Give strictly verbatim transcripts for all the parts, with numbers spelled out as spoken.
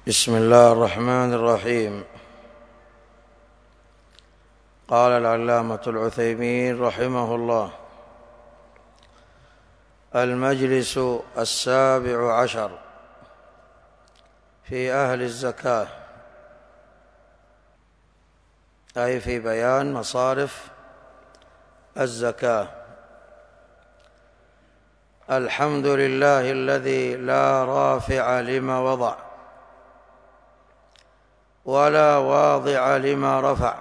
بسم الله الرحمن الرحيم. قال العلامة العثيمين رحمه الله: المجلس السابع عشر في أهل الزكاة، أي في بيان مصارف الزكاة. الحمد لله الذي لا رافع لما وضع ولا واضع لما رفع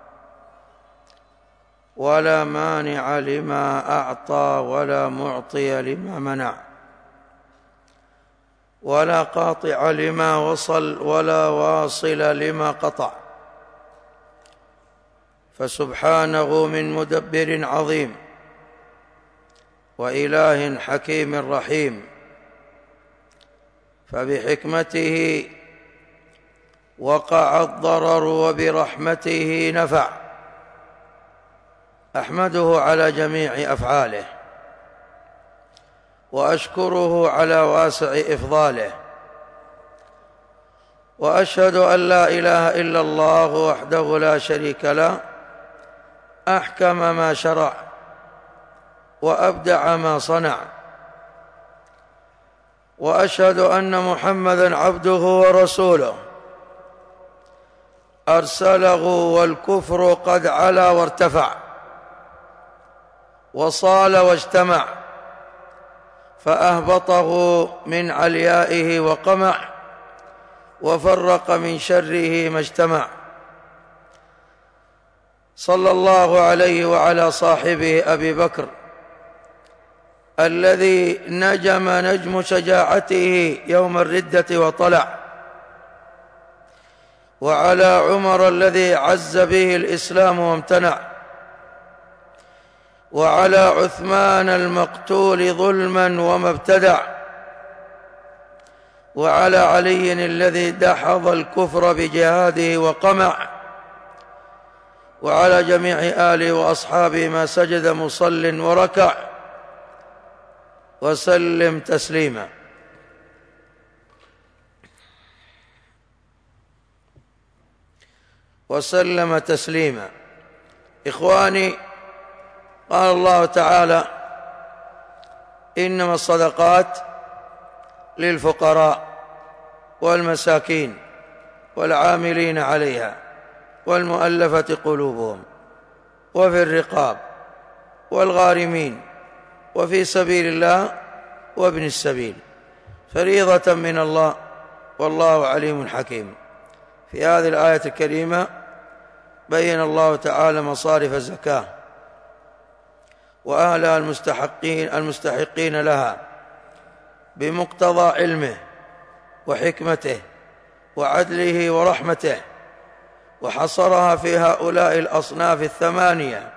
ولا مانع لما أعطى ولا معطي لما منع ولا قاطع لما وصل ولا واصل لما قطع، فسبحانه من مدبر عظيم وإله حكيم رحيم، فبحكمته وقع الضرر وبرحمته نفع. أحمده على جميع أفعاله وأشكره على واسع إفضاله، وأشهد أن لا إله إلا الله وحده لا شريك له، أحكم ما شرع وأبدع ما صنع. وأشهد أن محمدًا عبده ورسوله أرسله والكفر قد علا وارتفع وصال واجتمع، فأهبطه من عليائه وقمع وفرق من شره ما اجتمع. صلى الله عليه وعلى صاحبه أبي بكر الذي نجم نجم شجاعته يوم الردة وطلع، وعلى عمر الذي عز به الإسلام وامتنع، وعلى عثمان المقتول ظلما وما ابتدع، وعلى علي الذي دحض الكفر بجهاده وقمع، وعلى جميع آله وأصحابه ما سجد مصل وركع، وسلم تسليما. وسلم تسليما. إخواني، قال الله تعالى: إنما الصدقات للفقراء والمساكين والعاملين عليها والمؤلفة قلوبهم وفي الرقاب والغارمين وفي سبيل الله وابن السبيل، فريضة من الله والله عليم حكيم. في هذه الآية الكريمة بين الله تعالى مصارف الزكاة وأهلها المستحقين المستحقين لها بمقتضى علمه وحكمته وعدله ورحمته، وحصرها في هؤلاء الأصناف الثمانية: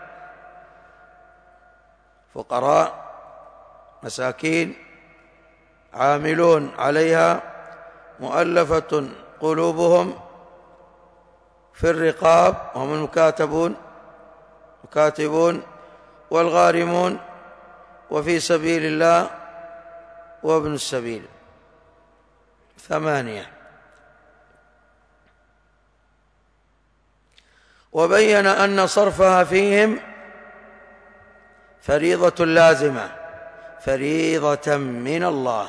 فقراء، مساكين، عاملون عليها، مؤلفة قلوبهم، في الرقاب هم المكاتبون مكاتبون والغارمون، وفي سبيل الله وابن السبيل. ثمانية. وبين أن صرفها فيهم فريضة لازمة، فريضة من الله.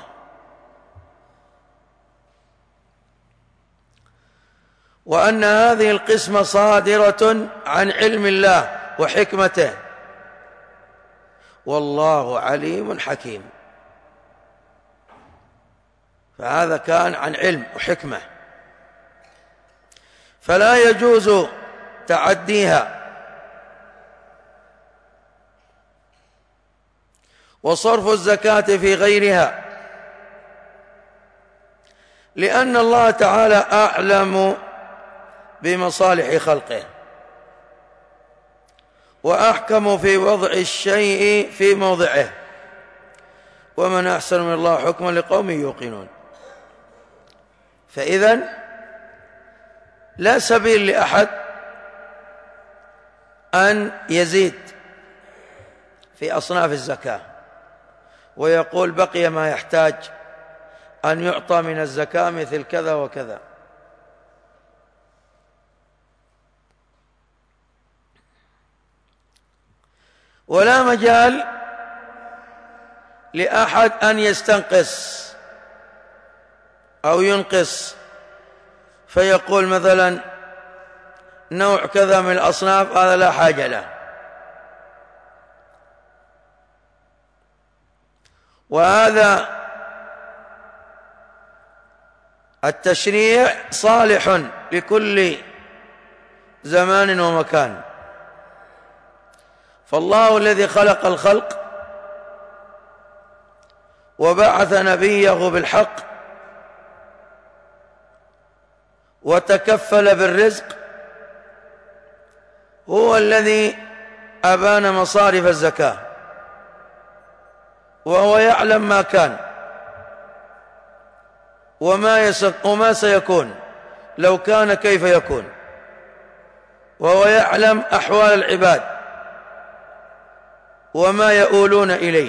وأن هذه القسمة صادرة عن علم الله وحكمته، والله عليم حكيم. فهذا كان عن علم وحكمة، فلا يجوز تعديها وصرف الزكاة في غيرها، لأن الله تعالى أعلم بمصالح خلقه وأحكم في وضع الشيء في موضعه، ومن أحسن من الله حكما لقوم يوقنون. فإذن لا سبيل لأحد أن يزيد في أصناف الزكاة ويقول بقي ما يحتاج أن يعطى من الزكاة مثل كذا وكذا، ولا مجال لأحد أن يستنقص أو ينقص فيقول مثلا نوع كذا من الأصناف هذا لا حاجة له. وهذا التشريع صالح لكل زمان ومكان. فالله الذي خلق الخلق وبعث نبيه بالحق وتكفل بالرزق هو الذي أبان مصارف الزكاة، وهو يعلم ما كان وما, وما سيكون لو كان كيف يكون، وهو يعلم أحوال العباد وما يؤولون إليه.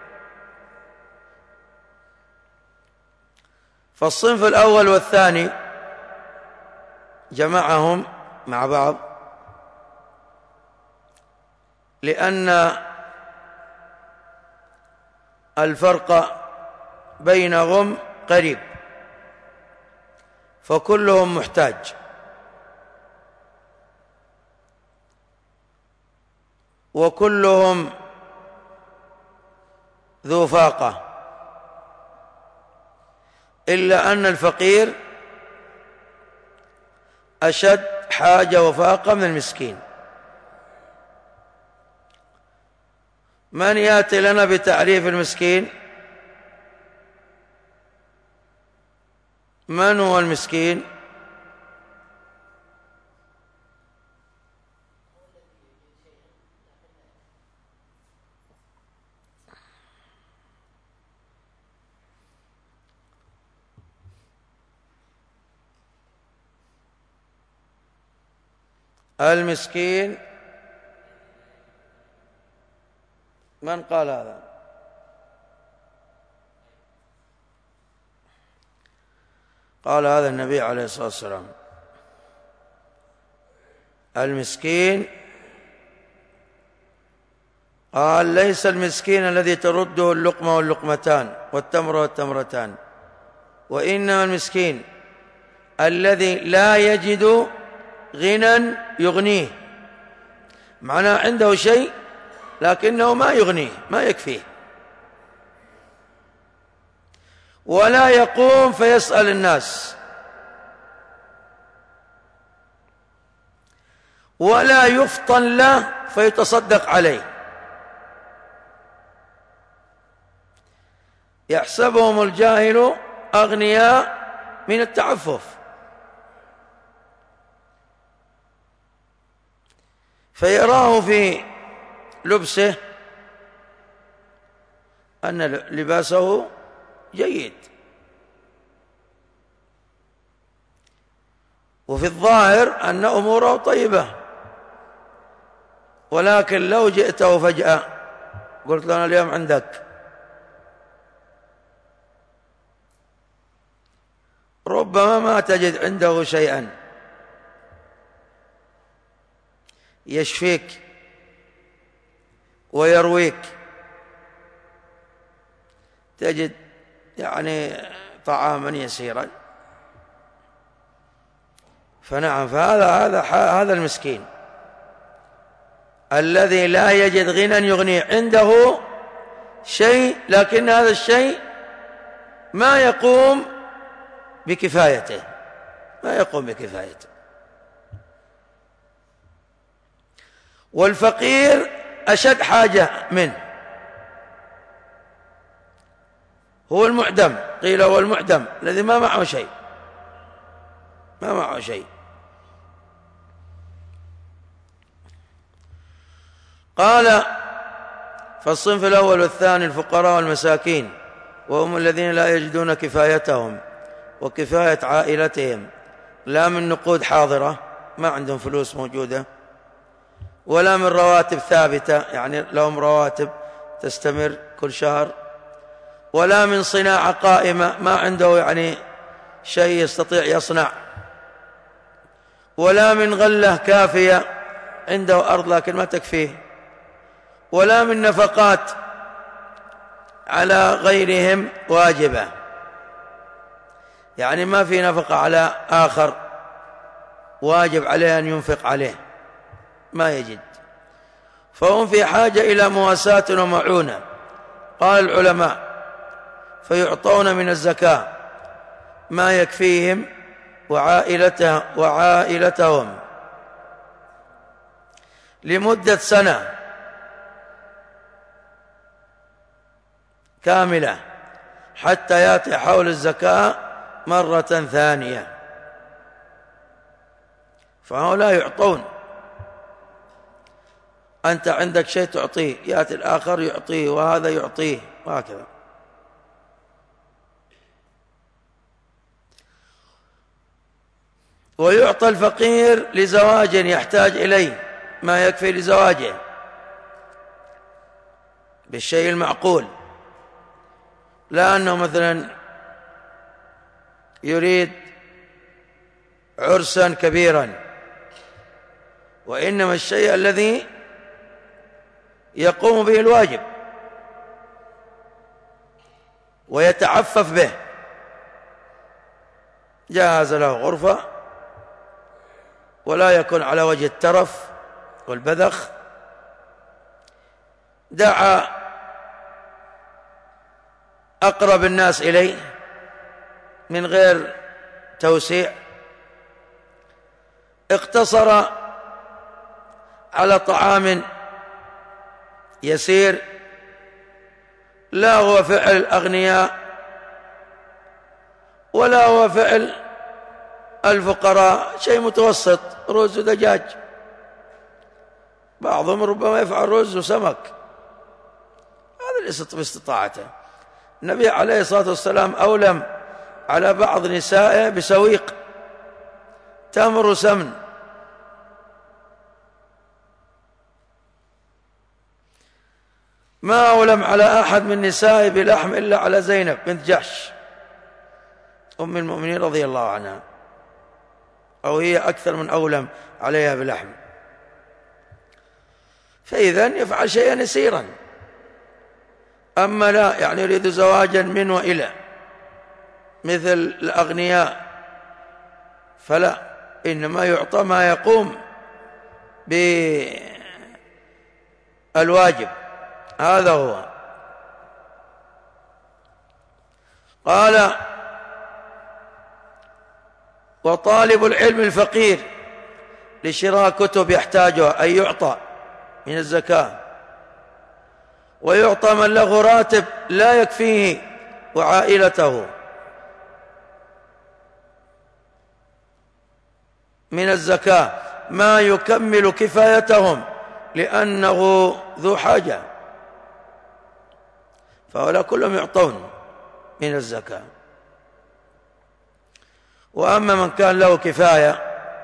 فالصنف الأول والثاني جمعهم مع بعض لأن الفرق بينهم قريب، فكلهم محتاج، وكلهم ذو فاقة، إلا أن الفقير أشد حاجة وفاقة من المسكين. من يأتي لنا بتعريف المسكين؟ من هو المسكين؟ المسكين من قال هذا؟ قال هذا النبي عليه الصلاة والسلام. المسكين قال ليس المسكين الذي ترده اللقمة واللقمتان والتمر والتمرتان، وإنما المسكين الذي لا يجد غنى يغنيه، معناه عنده شيء لكنه ما يغنيه، ما يكفيه، ولا يقوم فيسأل الناس، ولا يفطن له فيتصدق عليه. يحسبهم الجاهل أغنياء من التعفف، فيراه في لبسه أن لباسه جيد، وفي الظاهر أن أموره طيبة، ولكن لو جئته فجأة قلت له أنا اليوم عندك، ربما ما تجد عنده شيئا يشفيك ويرويك، تجد يعني طعاما يسيرا. فنعم، فهذا هذا هذا المسكين الذي لا يجد غنى يغنيه، عنده شيء لكن هذا الشيء ما يقوم بكفايته، ما يقوم بكفايته. والفقير أشد حاجة منه، هو المعدم، قيل هو المعدم الذي ما معه شيء، ما معه شيء. قال فالصنف الأول والثاني الفقراء والمساكين، وهم الذين لا يجدون كفايتهم وكفاية عائلتهم، لا من نقود حاضرة، ما عندهم فلوس موجودة، ولا من رواتب ثابتة، يعني لهم رواتب تستمر كل شهر، ولا من صناعة قائمة، ما عنده يعني شيء يستطيع يصنع، ولا من غلة كافية، عنده أرض لكن ما تكفيه، ولا من نفقات على غيرهم واجبة، يعني ما في نفقة على آخر واجب عليه أن ينفق عليه، ما يجد، فهم في حاجة إلى مواساة ومعونة. قال العلماء: فيعطون من الزكاة ما يكفيهم وعائلته وعائلتهم لمدة سنة كاملة حتى يأتي حول الزكاة مرة ثانية، فهؤلاء يعطون. أنت عندك شيء تعطيه، يأتي الآخر يعطيه، وهذا يعطيه، وهكذا. ويعطى الفقير لزواج يحتاج إليه ما يكفي لزواجه بالشيء المعقول، لا أنه مثلا يريد عرسا كبيرا، وإنما الشيء الذي يقوم به الواجب ويتعفف به. جاهز له غرفة ولا يكون على وجه الترف والبذخ، دعا أقرب الناس إليه من غير توسيع، اقتصر على طعام يسير، لا هو فعل الأغنياء ولا هو فعل الفقراء، شيء متوسط، رز ودجاج، بعضهم ربما يفعل رز وسمك، هذا ليس باستطاعته. النبي عليه الصلاة والسلام أولم على بعض نسائه بسويق تمر سمن، ما أولم على أحد من نسائه بلحم إلا على زينب بنت جحش أم المؤمنين رضي الله عنها، أو هي أكثر من أولم عليها بلحم. فإذن يفعل شيئا يسيرا. أما لا يعني يريد زواجا من وإلى مثل الأغنياء فلا، إنما يعطى ما يقوم بالواجب، هذا هو. قال: وطالب العلم الفقير لشراء كتب يحتاجها أي يعطى من الزكاة، ويعطى من له راتب لا يكفيه وعائلته من الزكاة ما يكمل كفايتهم لأنه ذو حاجة، فهؤلاء كلهم يعطون من الزكاة. وأما من كان له كفاية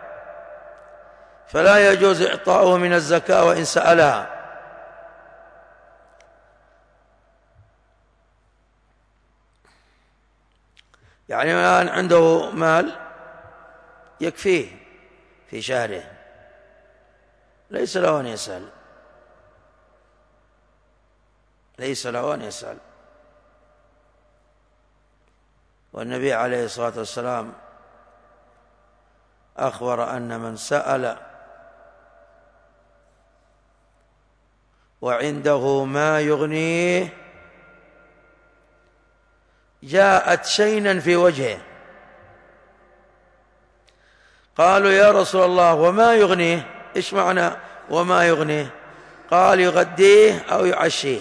فلا يجوز إعطاؤه من الزكاة وإن سألها، يعني الآن عنده مال يكفيه في شهره، ليس له أن يسأل، ليس له أن يسأل. والنبي عليه الصلاة والسلام أخبر أن من سأل وعنده ما يغنيه جاءت شينا في وجهه. قالوا: يا رسول الله وما يغنيه؟ إيش معنى وما يغنيه؟ قال: يغديه أو يعشيه.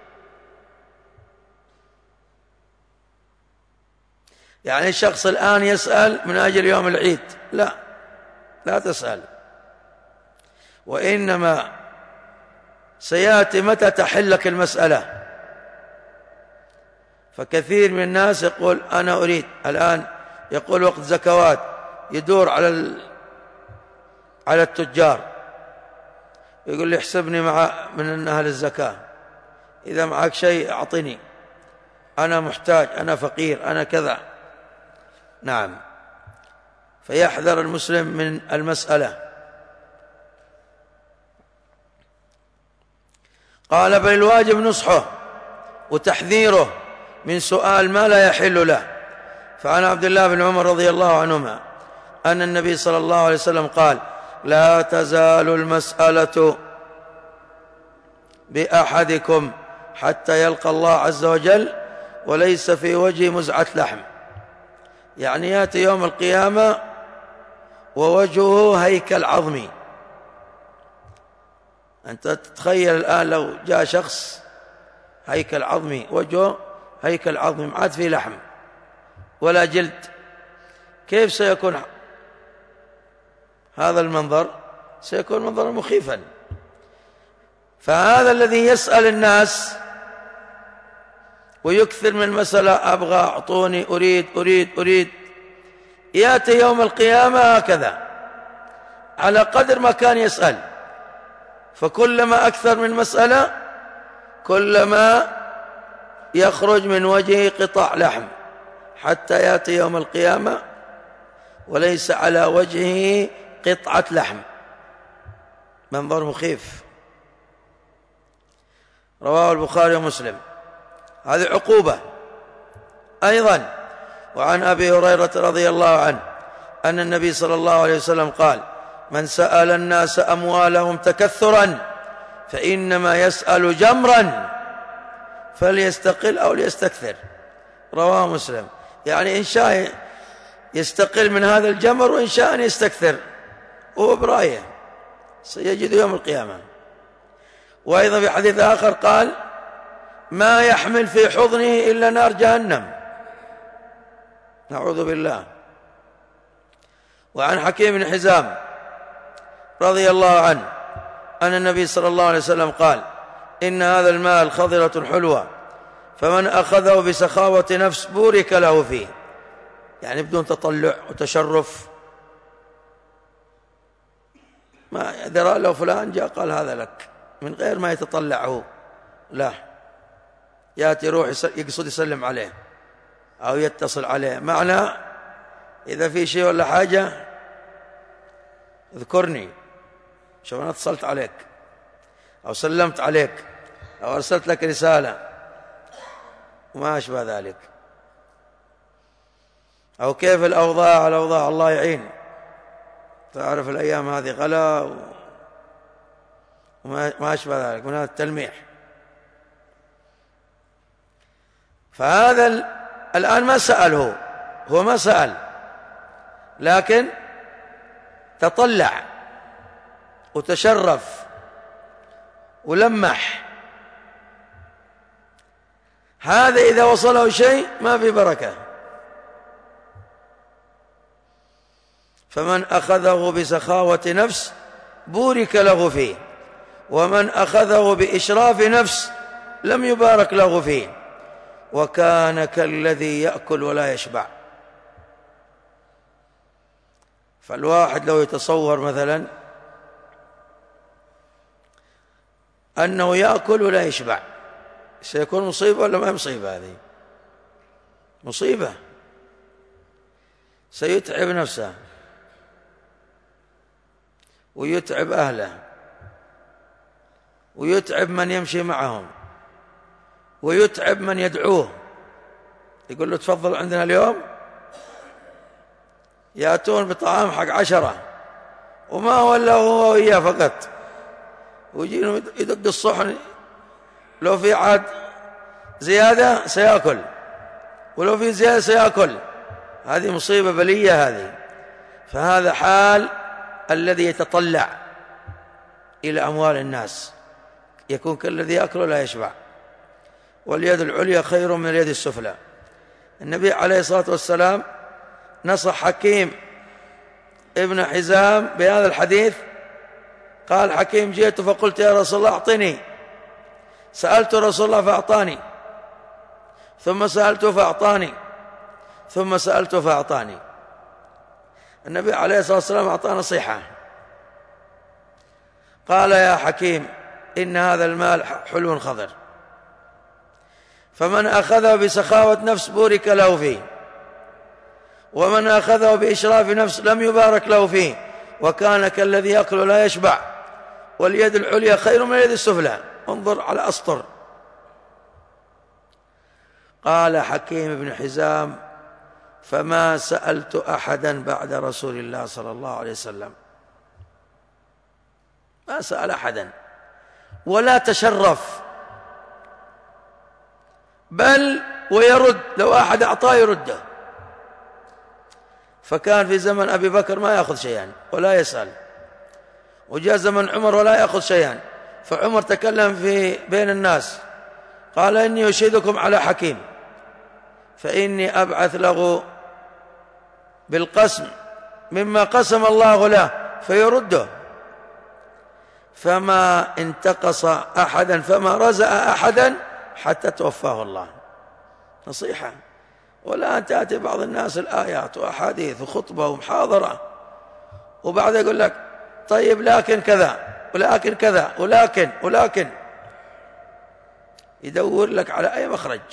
يعني الشخص الآن يسأل من أجل يوم العيد، لا، لا تسأل، وإنما سيأتي متى تحل لك المسألة. فكثير من الناس يقول: أنا أريد الآن، يقول وقت زكوات، يدور على على التجار، يقول لي: احسبني مع من أهل الزكاة، إذا معك شيء أعطني، أنا محتاج، أنا فقير، أنا كذا. نعم، فيحذر المسلم من المسألة. قال بل الواجب نصحه وتحذيره من سؤال ما لا يحل له. فعن عبد الله بن عمر رضي الله عنهما أن النبي صلى الله عليه وسلم قال لا تزال المسألة بأحدكم حتى يلقى الله عز وجل وليس في وجهه مزعة لحم، يعني يأتي يوم القيامة ووجهه هيكل عظمي. أنت تتخيل الآن لو جاء شخص هيكل عظمي، وجهه هيكل عظمي ما عاد فيه لحم ولا جلد، كيف سيكون هذا المنظر؟ سيكون منظرا مخيفا. فهذا الذي يسأل الناس ويكثر من المسألة أبغى أعطوني أريد أريد أريد، يأتي يوم القيامة هكذا على قدر ما كان يسأل، فكلما أكثر من مسألة كلما يخرج من وجهه قطع لحم، حتى يأتي يوم القيامة وليس على وجهه قطعة لحم. منظر مخيف. رواه البخاري ومسلم. هذه عقوبة أيضا. وعن أبي هريرة رضي الله عنه أن النبي صلى الله عليه وسلم قال من سأل الناس أموالهم تكثرا فإنما يسأل جمرا فليستقل أو ليستكثر. رواه مسلم. يعني إن شاء يستقل من هذا الجمر وإن شاء أن يستكثر، وهو برأيه سيجد يوم القيامة. وأيضا في حديث آخر قال ما يحمل في حضنه إلا نار جهنم، نعوذ بالله. وعن حكيم بن حزام رضي الله عنه أن النبي صلى الله عليه وسلم قال إن هذا المال خضرة حلوة فمن أخذه بسخاوة نفس بورك له فيه، يعني بدون تطلع وتشرف. ما درى لو فلان جاء قال هذا لك من غير ما يتطلعه، لا، يأتي روح يقصد يسلم عليه أو يتصل عليه، معنى إذا في شيء ولا حاجة اذكرني، شو أنا اتصلت عليك أو سلمت عليك أو أرسلت لك رسالة وما أشبه ذلك. أو كيف الأوضاع الأوضاع الله يعين، تعرف الأيام هذه غلا وما أشبه ذلك من هذا التلميح. فهذا الآن ما سأله، هو ما سأل لكن تطلع وتشرف ولمح. هذا إذا وصله شيء ما في بركة. فمن أخذه بسخاوة نفس بورك له فيه، ومن أخذه بإشراف نفس لم يبارك له فيه، وكان كالذي يأكل ولا يشبع. فالواحد لو يتصور مثلا أنه يأكل ولا يشبع سيكون مصيبة ولا ما مصيبة؟ هذه مصيبة، سيتعب نفسه ويتعب أهله ويتعب من يمشي معهم ويتعب من يدعوه، يقول له تفضل عندنا اليوم، يأتون بطعام حق عشرة وما هو إلا هو وإياه فقط، ويجينهم يدق الصحن، لو في عاد زيادة سيأكل ولو في زيادة سيأكل. هذه مصيبة بلية هذه. فهذا حال الذي يتطلع إلى أموال الناس، يكون كالذي يأكل ولا يشبع. واليد العليا خير من اليد السفلى. النبي عليه الصلاة والسلام نصح حكيم ابن حزام بهذا الحديث. قال حكيم جئت فقلت يا رسول الله أعطني، سألت رسول الله فأعطاني، ثم سألته فأعطاني، ثم سألته فأعطاني. النبي عليه الصلاة والسلام أعطاه نصيحة، قال يا حكيم إن هذا المال حلو خضر، فمن أخذه بسخاوة نفس بورك له فيه، ومن أخذه بإشراف نفس لم يبارك له فيه، وكان كالذي يأكل لا يشبع، واليد العليا خير من اليد السفلى. انظر على أسطر. قال حكيم بن حزام: فما سألت أحدا بعد رسول الله صلى الله عليه وسلم، ما سأل أحدا ولا تشرف، بل ويرد، لو أحد أعطاه يرده. فكان في زمن أبي بكر ما يأخذ شيئا ولا يسأل، وجاء زمن عمر ولا يأخذ شيئا، فعمر تكلم في بين الناس قال: إني أشهدكم على حكيم فإني أبعث له بالقسم مما قسم الله له فيرده، فما انتقص أحدا فما رزأ أحدا حتى توفاه الله. نصيحة. ولا أن تأتي بعض الناس الآيات وأحاديث وخطبة ومحاضرة وبعد يقول لك: طيب لكن كذا ولكن كذا ولكن ولكن يدور لك على أي مخرج.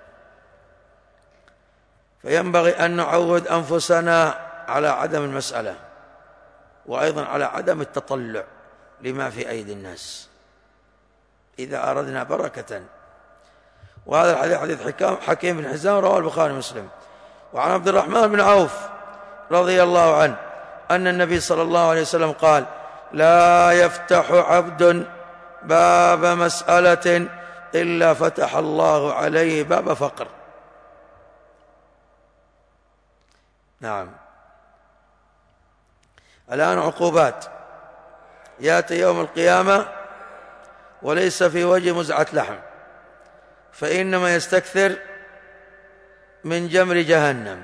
فينبغي أن نعود أنفسنا على عدم المسألة، وأيضا على عدم التطلع لما في أيدي الناس إذا أردنا بركة. وهذا الحديث حديث حكيم بن حزام رواه البخاري ومسلم. وعن عبد الرحمن بن عوف رضي الله عنه أن النبي صلى الله عليه وسلم قال: لا يفتح عبد باب مسألة إلا فتح الله عليه باب فقر. نعم. الآن عقوبات. يأتي يوم القيامة وليس في وجه مزعة لحم، فإنما يستكثر من جمر جهنم.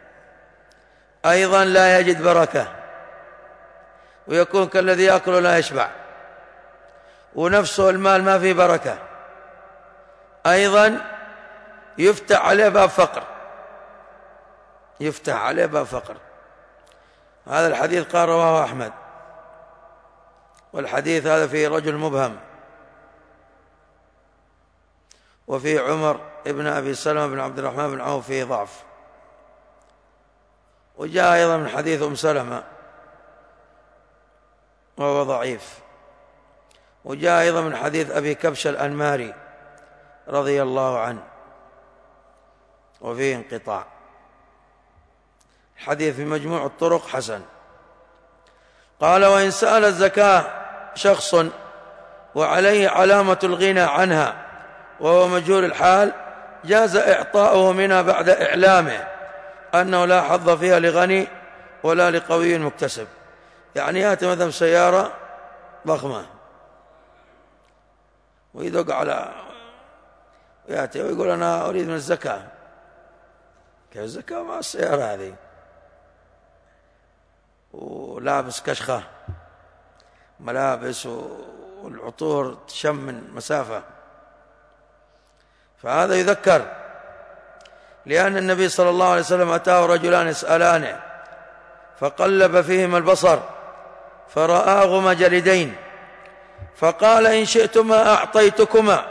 أيضا لا يجد بركة، ويكون كالذي يأكل لا يشبع، ونفسه المال ما فيه بركة. أيضا يفتح عليه باب فقر، يفتح عليه باب فقر. هذا الحديث قال رواه أحمد، والحديث هذا فيه رجل مبهم، وفي عمر ابن أبي سلمة بن عبد الرحمن بن عوف فيه ضعف. وجاء أيضا من حديث أم سلمة وهو ضعيف. وجاء أيضا من حديث أبي كبش الأنماري رضي الله عنه وفيه انقطاع. الحديث في مجموع الطرق حسن. قال: وإن سأل الزكاة شخص وعليه علامة الغنى عنها وهو مجهول الحال جاز إعطاؤه منها بعد إعلامه أنه لا حظ فيها لغني ولا لقوي مكتسب. يعني يأتي مثلا سيارة ضخمة ويدق على يأتي ويقول: أنا أريد من الزكاة. كيف الزكاة مع السيارة هذه؟ ولابس كشخة ملابس والعطور تشم من مسافة. فهذا يذكر، لأن النبي صلى الله عليه وسلم أتاه رجلان يسألانه فقلب فيهما البصر فرآهما جلدين، فقال: إن شئتما أعطيتكما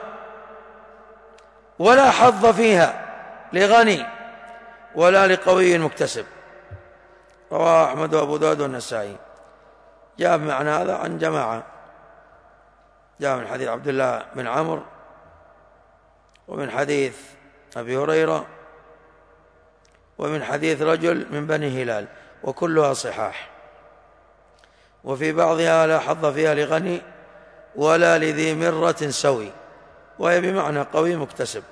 ولا حظ فيها لغني ولا لقوي مكتسب. رواه أحمد وأبو داود والنسائي. جاء بمعنى هذا عن جماعة، جاء من حديث عبد الله بن عمرو ومن حديث أبي هريرة ومن حديث رجل من بني هلال، وكلها صحاح. وفي بعضها: لا حظ فيها لغني ولا لذي مرة سوي، وهي بمعنى قوي مكتسب.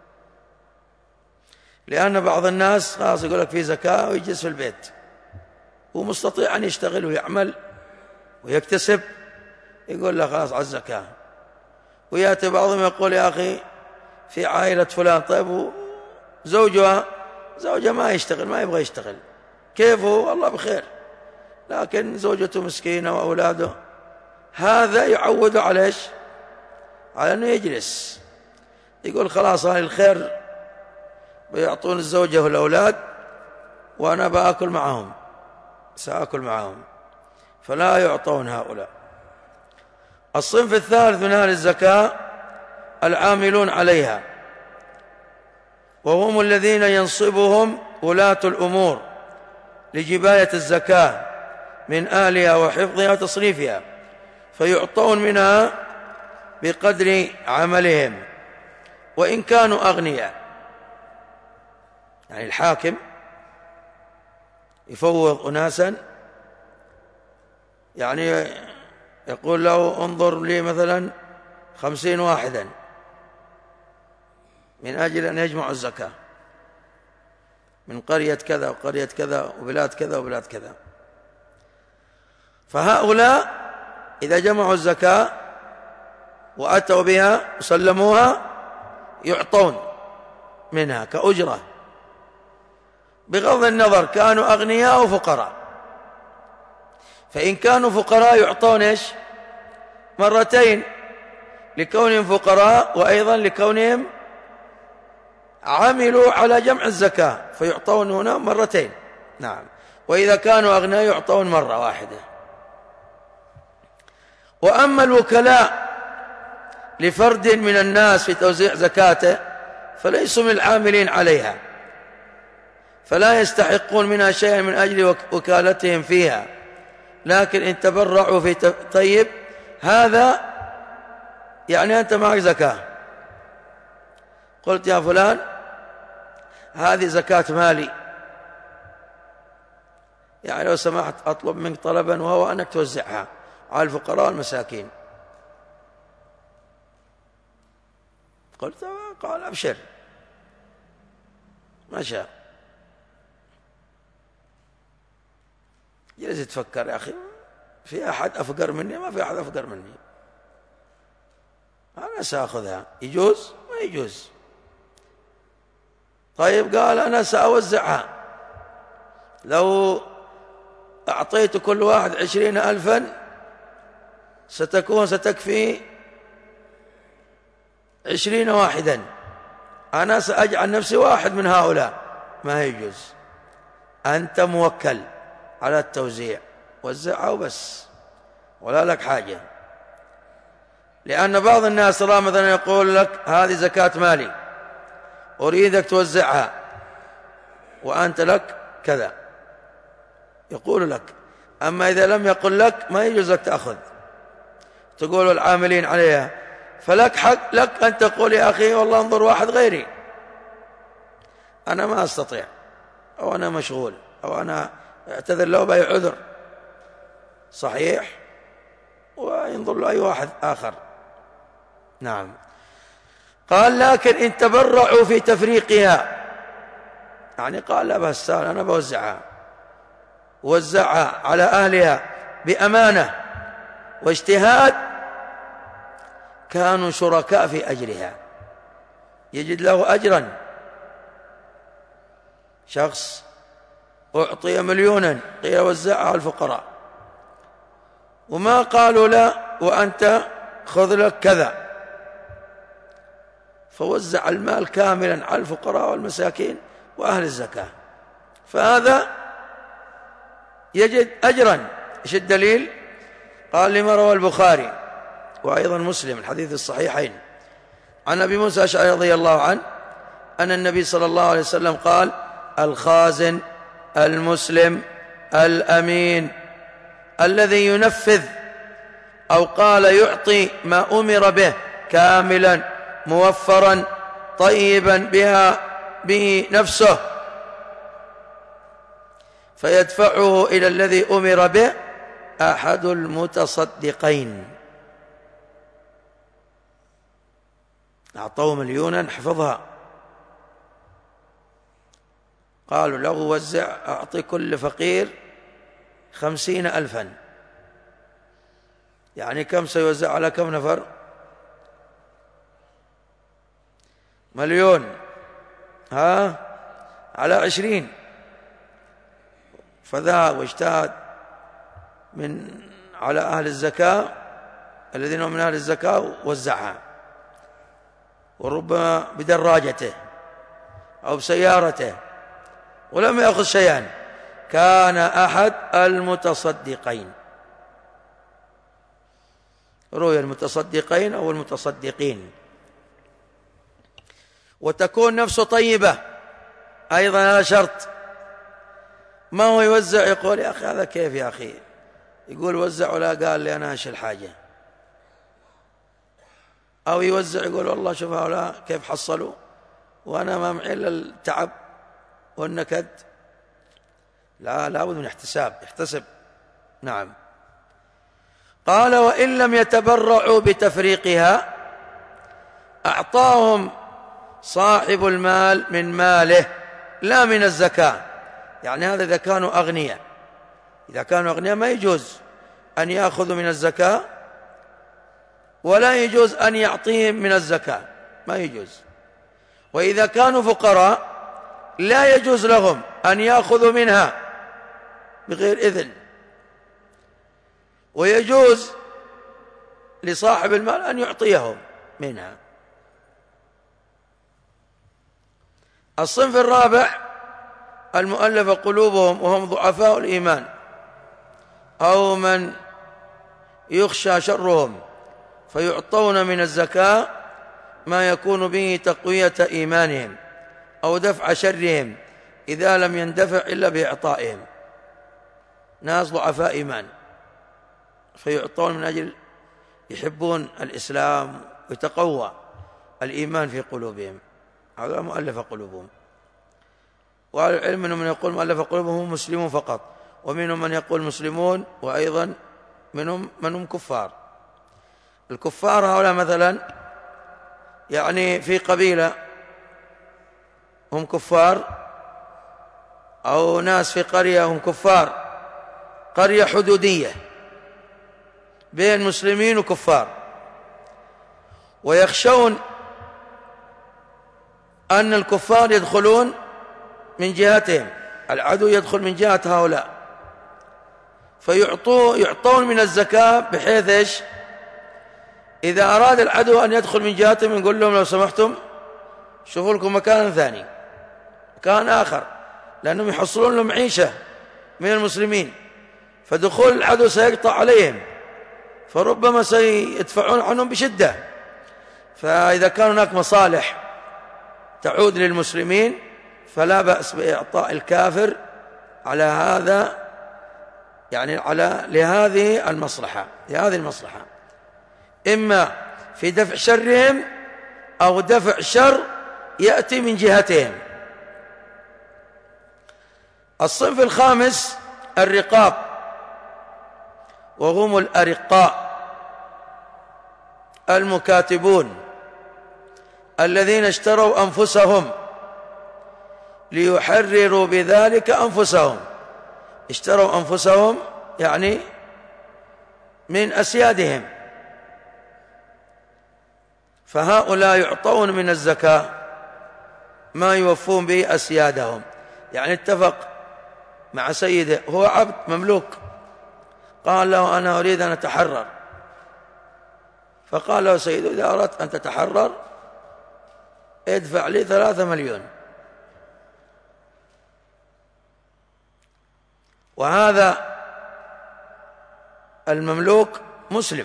لأن بعض الناس خلاص يقول لك في زكاة ويجلس في البيت ومستطيع أن يشتغل ويعمل ويكتسب، يقول له خلاص على الزكاة. ويأتي بعضهم يقول: يا أخي في عائلة فلان، طيب زوجها زوجها ما يشتغل، ما يبغى يشتغل، كيفه؟ والله بخير، لكن زوجته مسكينة وأولاده. هذا يعود على إيش؟ على أنه يجلس يقول: خلاص هاي الخير بيعطون الزوجة والأولاد وأنا بأكل معهم، سأكل معهم، فلا يعطون هؤلاء. الصنف الثالث من أهل الزكاة العاملون عليها، وهم الذين ينصبهم ولاة الأمور لجباية الزكاة من أهلها وحفظها وتصريفها، فيعطون منها بقدر عملهم وإن كانوا أغنياء. يعني الحاكم يفوض أناسا، يعني يقول له انظر لي مثلا خمسين واحدا من أجل أن يجمعوا الزكاة من قرية كذا وقرية كذا وبلاد كذا وبلاد كذا. فهؤلاء إذا جمعوا الزكاة وأتوا بها وسلموها يعطون منها كأجرة، بغض النظر كانوا أغنياء أو فقراء. فإن كانوا فقراء يعطون إيش؟ مرتين، لكونهم فقراء وأيضا لكونهم عملوا على جمع الزكاة فيعطون هنا مرتين. نعم. وإذا كانوا أغنياء يعطون مرة واحدة. وأما الوكلاء لفرد من الناس في توزيع زكاته فليسوا من العاملين عليها، فلا يستحقون منها شيئا من أجل وكالتهم فيها، لكن إن تبرعوا في طيب هذا يعني أنت معك زكاة، قلت يا فلان هذه زكاة مالي، يعني لو سمحت أطلب منك طلبا وهو أنك توزعها على الفقراء والمساكين. قلت قال أبشر، ما شاء. جلس يتفكر يا أخي في أحد أفقر مني؟ ما في أحد أفقر مني، أنا سأخذها، يجوز ما يجوز؟ طيب قال أنا سأوزعها، لو أعطيت كل واحد عشرين ألفا ستكون ستكفي عشرين واحدا، أنا سأجعل نفسي واحد من هؤلاء. ما يجوز، أنت موكل على التوزيع، وزعها وبس ولا لك حاجة. لأن بعض الناس ترى مثلا يقول لك هذه زكاة مالي أريدك توزعها وأنت لك كذا، يقول لك. أما إذا لم يقل لك ما يجوز لك تأخذ، تقول العاملين عليها، فلك حق لك أن تقول يا أخي والله انظر واحد غيري أنا ما أستطيع، أو أنا مشغول، أو أنا اعتذر له بأي عذر صحيح، وينظر له أي واحد آخر. نعم. قال لكن إن تبرعوا في تفريقها، يعني قال لا بس أنا بوزعها، وزعها على أهلها بأمانة واجتهاد، كانوا شركاء في أجرها، يجد له أجرا. شخص أعطي مليونا قيل وزعها على الفقراء، وما قالوا لا وأنت خذ لك كذا، فوزع المال كاملا على الفقراء والمساكين وأهل الزكاة، فهذا يجد أجرا. إيش الدليل؟ قال لما روى البخاري وأيضا مسلم الحديث الصحيحين عن أبي موسى الأشعري رضي الله عنه أن النبي صلى الله عليه وسلم قال: الخازن المسلم الأمين الذي ينفذ، أو قال يعطي ما أمر به كاملا موفرا طيبا بها به نفسه، فيدفعه إلى الذي أمر به أحد المتصدقين. أعطوه مليونا حفظها، قالوا له وزع أعطي كل فقير خمسين ألفا، يعني كم سيوزع على كم نفر؟ مليون، ها على عشرين. فذهب واجتهد من على أهل الزكاة الذين هم من أهل الزكاة وزعها، وربما بدراجته أو بسيارته، ولم يأخذ شيئا، كان أحد المتصدقين. روي المتصدقين أو المتصدقين. وتكون نفسه طيبة أيضا على شرط، ما هو يوزع يقول يا أخي هذا كيف يا أخي، يقول وزع ولا قال لي أنا إيش الحاجة، أو يوزع يقول والله شوف هؤلاء كيف حصلوا وأنا ما معي إلا التعب والنكد. لا، لابد من احتساب، يحتسب. نعم. قال وإن لم يتبرعوا بتفريقها أعطاهم صاحب المال من ماله لا من الزكاة. يعني هذا إذا كانوا أغنياء، إذا كانوا أغنياء ما يجوز أن يأخذوا من الزكاة ولا يجوز أن يعطيهم من الزكاة، ما يجوز. وإذا كانوا فقراء لا يجوز لهم أن يأخذوا منها بغير إذن، ويجوز لصاحب المال أن يعطيهم منها. الصنف الرابع المؤلف قلوبهم وهم ضعفاء الإيمان أو من يخشى شرهم، فيعطون من الزكاة ما يكون به تقوية إيمانهم أو دفع شرهم إذا لم يندفع إلا بإعطائهم. ناس ضعفاء إيمان فيعطون من أجل يحبون الإسلام ويتقوى الإيمان في قلوبهم، هذا مؤلف قلوبهم. وعلى العلم منهم من يقول مؤلف قلوبهم هم مسلمون فقط، ومنهم من يقول مسلمون وأيضا منهم من هم كفار. الكفار هؤلاء مثلا يعني في قبيلة هم كفار، أو ناس في قرية هم كفار، قرية حدودية بين مسلمين وكفار، ويخشون أن الكفار يدخلون من جهتهم، العدو يدخل من جهة هؤلاء، فيعطون من الزكاة بحيث إيش؟ إذا أراد العدو أن يدخل من جهتهم يقول لهم لو سمحتم شوفوا لكم مكان ثاني، مكان آخر، لأنهم يحصلون لهم عيشة من المسلمين، فدخول العدو سيقطع عليهم، فربما سيدفعون عنهم بشدة. فإذا كان هناك مصالح تعود للمسلمين فلا بأس بإعطاء الكافر على هذا، يعني على لهذه المصلحة، لهذه المصلحة، إما في دفع شرهم أو دفع شر يأتي من جهتهم. الصنف الخامس الرقاب، وهم الأرقاء المكاتبون الذين اشتروا أنفسهم ليحرروا بذلك أنفسهم. اشتروا أنفسهم يعني من أسيادهم، فهؤلاء يعطون من الزكاة ما يوفون به أسيادهم. يعني اتفق مع سيده، هو عبد مملوك، قال له أنا أريد أن أتحرر، فقال له سيده إذا أردت أن تتحرر ادفع لي ثلاثة مليون. وهذا المملوك مسلم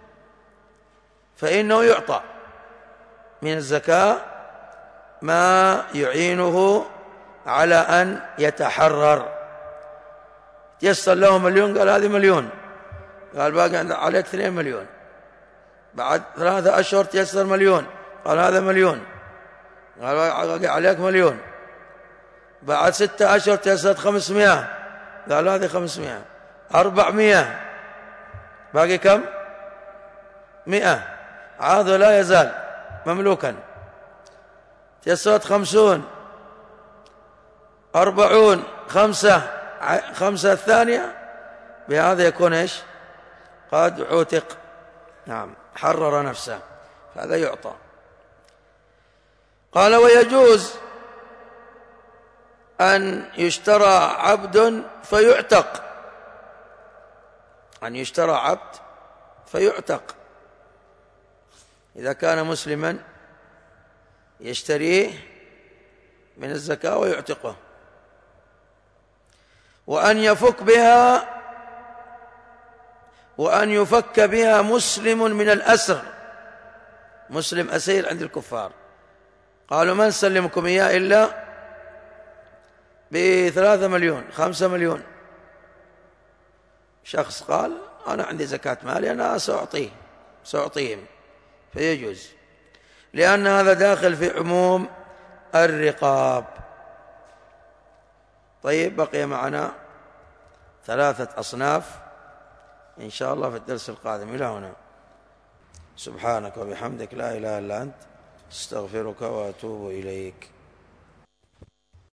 فإنه يعطى من الزكاة ما يعينه على أن يتحرر. يسر له مليون، قال هذه مليون، قال باقي عليك اثنين مليون، بعد ثلاثة أشهر تيسر مليون، قال هذا مليون، قال باقي عليك مليون، بعد ستة أشهر تيسرت خمسمائة، قال هذه خمسمائة، أربعمائة، باقي كم؟ مئة، عاد لا يزال مملوكا. تيسرت خمسون، أربعون، خمسة، خمسة الثانية، بهذا يكون إيش؟ قد عتق، نعم، حرر نفسه، فهذا يعطى. قال ويجوز أن يشترى عبد فيعتق، أن يشترى عبد فيعتق إذا كان مسلما يشتريه من الزكاة ويعتقه. وأن يفك بها وأن يفك بها مسلم من الأسر، مسلم أسير عند الكفار، قالوا من سلمكم إياه إلا بثلاثة مليون، خمسة مليون، شخص قال أنا عندي زكاة مالي أنا سأعطيه سأعطيهم فيجوز، لأن هذا داخل في عموم الرقاب. طيب، بقي معنا ثلاثة أصناف إن شاء الله في الدرس القادم. إلى هنا، سبحانك وبحمدك لا إله إلا أنت، استغفرك وأتوب إليك.